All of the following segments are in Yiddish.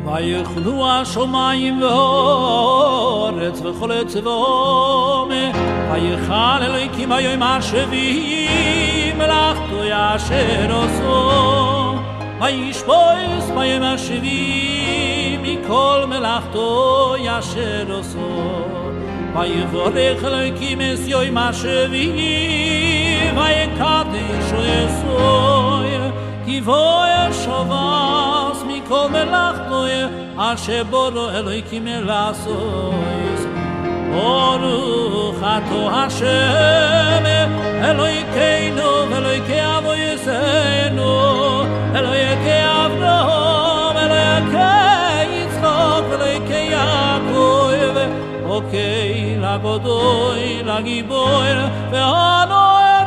ויחנו השמיים והארץ וכל צבאם ויחל אלוהים היום השביעי מלאכתו אשר עשו וישפוט ביום השביעי מכל מלאכתו אשר עשו ויברך אלוהים את יום השביעי ויקדשו יסוד כי בו שבס מכל מלאכתו אשר בורו אלוהים לעשות ברוך אתה השם אלוהינו ואלוהי אבותינו אלוהי אברהם אלוהי יצחק ואלוהי יעקב אוקיי לגדול לגיבור והנוער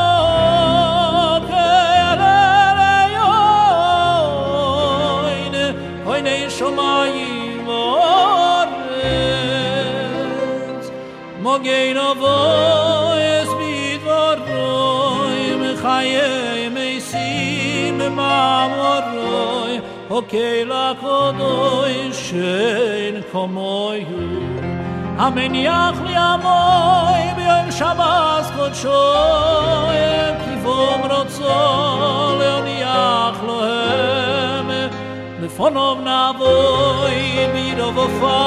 שמיים וארץ מגן אבויס בדברוי מחיי מתים במאמרוי אוקיי לקדוש שאין כמוהו המניח לי עמוי ביום שבת קודשו כי בום רצו להניח להם לפניו נבוא בירוב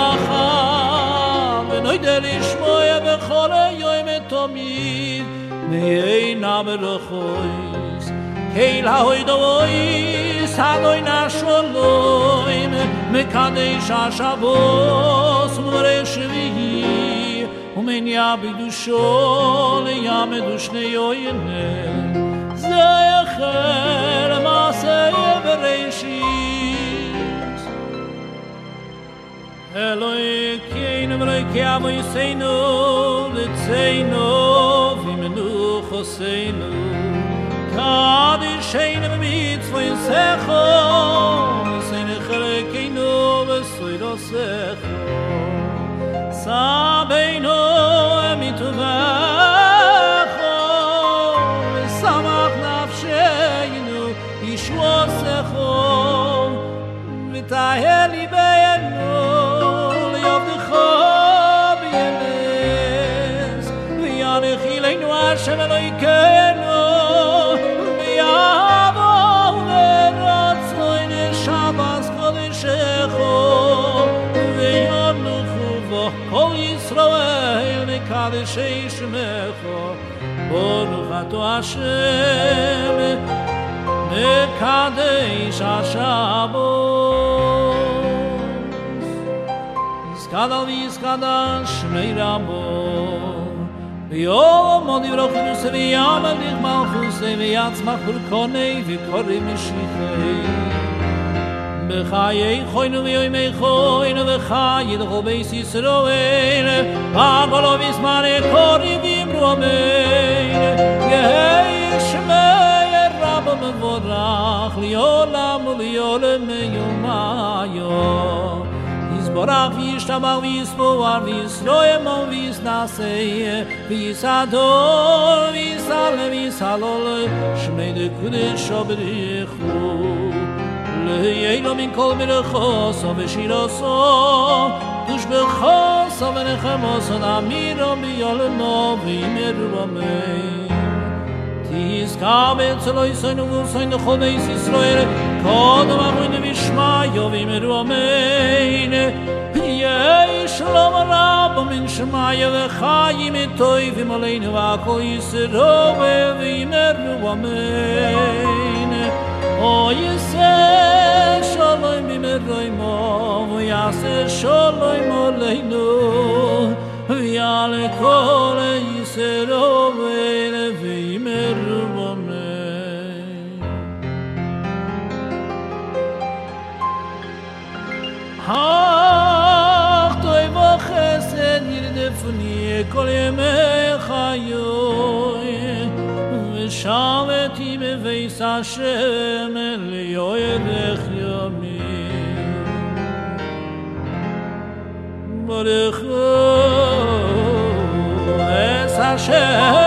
ופחד ונוידע לשמוע בכל יום תמיד מעינה מלכויס קהיל ההוידויס אדוני נשלום מקדש השבוס ומורה שביעי ומניע בקדושו לימדו שני יוינים זכר מעשה בראשית אלוהינו ואלוהי אבותינו לצינו ומנוחותינו קדשנו במצוותיך ועשינו חלקנו בסעודתך סבנו מטובך ושמח נפשנו ישועתך וטהר ליבנו השם אלוהינו ויבוא ורצון שבת קודשך וימלכו בו כל ישראל מקדשי שמך ברוך אתה השם מקדש השבוס יזכדל ויזכדל שמי רבו ויום עוד יברוך ידוסי וימלך מלכוסי ויצמח פרקוני וקורא משיחי בחיי חוינו ויומי חוינו וחיי לכל בית ישראל בגולו בזמני קוראים ויאמרו אמן יהי שמי רב מבורך לעולם ולעולם יומיו יזברך וישתבח ויספור וישלום ויסנשא ויסדור ויסלל ויסלול שמי דקודשו ברכו ליהנו מן כל מלכוסו ושירוסו תושבחוסו ונחמוסו נמירו ביעלמו ויאמרו אמן תזכה בצלו יסוינו ויסוינו לכל בית ישראל קודם אמרו ושמעו ואמרו אמן יהי שלום רב מן שמיים וחיים טובים עלינו והכל ישרור ואמרו אמן או יעשה שלום במרומו ויעשה שלום עלינו ויעלה כל ישרור ואמרו אמן אך טוב וחסד ירדפוני כל ימי חיי ושבתי בבית השם ליורך ימים ברכו את השם